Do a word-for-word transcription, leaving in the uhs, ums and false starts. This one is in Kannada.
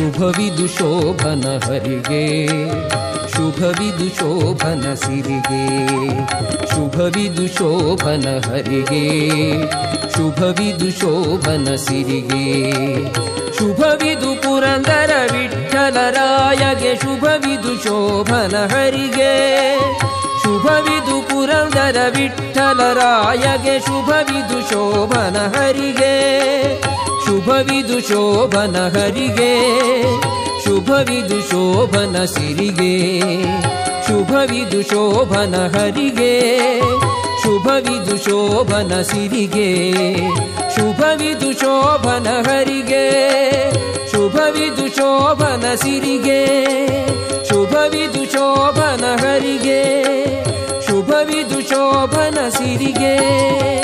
ಶುಭವಿದು ಶೋಭನ ಹರಿಗೆ ಶುಭವಿದು ಶೋಭನ ಸಿರಿಗೆ ಶುಭವಿದು ಶೋಭನ ಹರಿಗೆ ಶುಭವಿದು ಶೋಭನ ಸಿರಿಗೆ ಶುಭವಿದು ಪುರಂದರ ವಿಠ್ಠಲರಾಯಗೆ ಶುಭವಿದು ಶೋಭನ ಹರಿಗೆ ಶುಭವಿದು ಪುರಂದರ ವಿಠ್ಠಲರಾಯಗೆ ಶುಭವಿದು ಶೋಭನ ಹರಿಗೆ ಶುಭವಿದು ಶೋಭನ ಹರಿಗೆ ಶುಭವಿದು ಶೋಭನ ಸಿರಿಗೆ ಶುಭವಿದು ಶೋಭನ ಹರಿಗೆ ಶುಭವಿದು ಶೋಭನ ಸಿರಿಗೆ ಶುಭವಿದು ಶೋಭನ ಹರಿಗೆ ಶುಭವಿದು ಶೋಭನ ಸಿರಿಗೆ ಶುಭವಿದು ಶೋಭನ ಹರಿಗೆ ಶುಭವಿದು ಶೋಭನ ಸಿರಿಗೆ